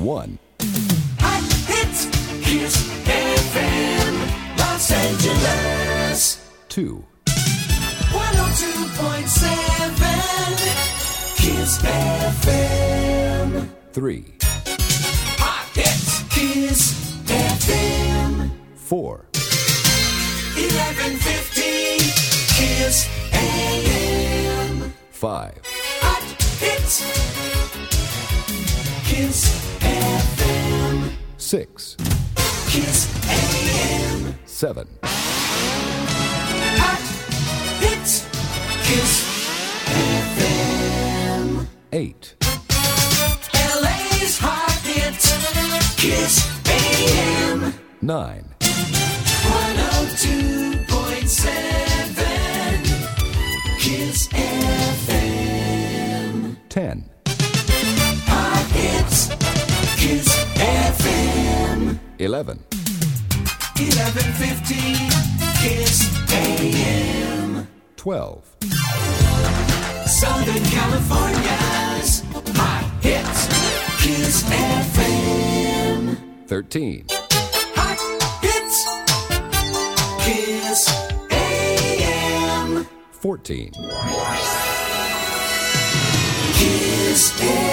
1. Hot hits, Kiss FM, Los Angeles. 2. 102.7, Kiss FM. 3. Hot hits, Kiss FM. 4. 11:50, Kiss AM. 5. Hot hits, Kiss FM. 6. Kiss AM. 7. Hot hits, Kiss FM. 8. LA's hot hits, Kiss AM. 9. 102.7, Kiss FM. 10. Hot hits, Kiss FM. 11. 11:50, Kiss AM. 12. Southern California's hot hits, Kiss FM. 13. Hot hits, Kiss AM. 14. Kiss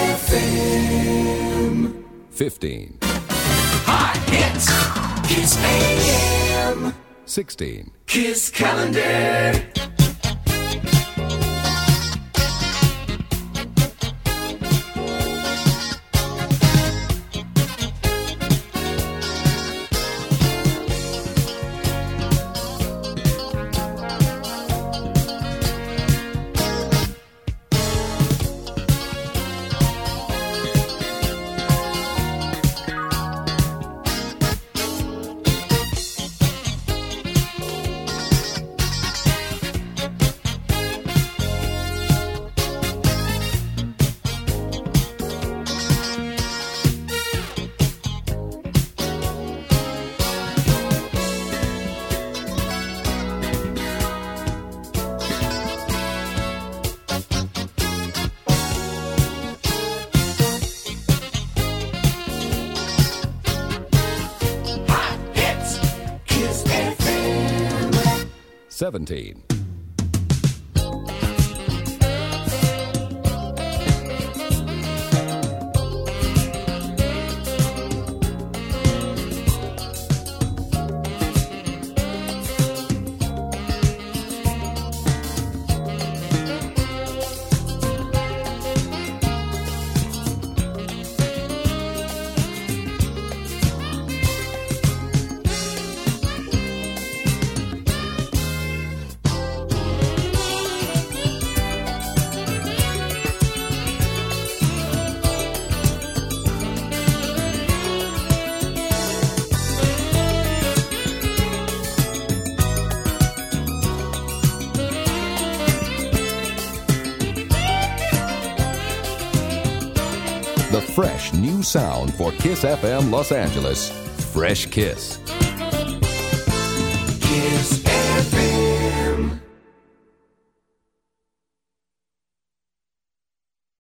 FM. 15. Hot hits, Kiss AM. 16. Kiss Calendar. Hot hits, Kiss FM. 17. The fresh new sound for Kiss FM Los Angeles. Fresh Kiss. Kiss FM.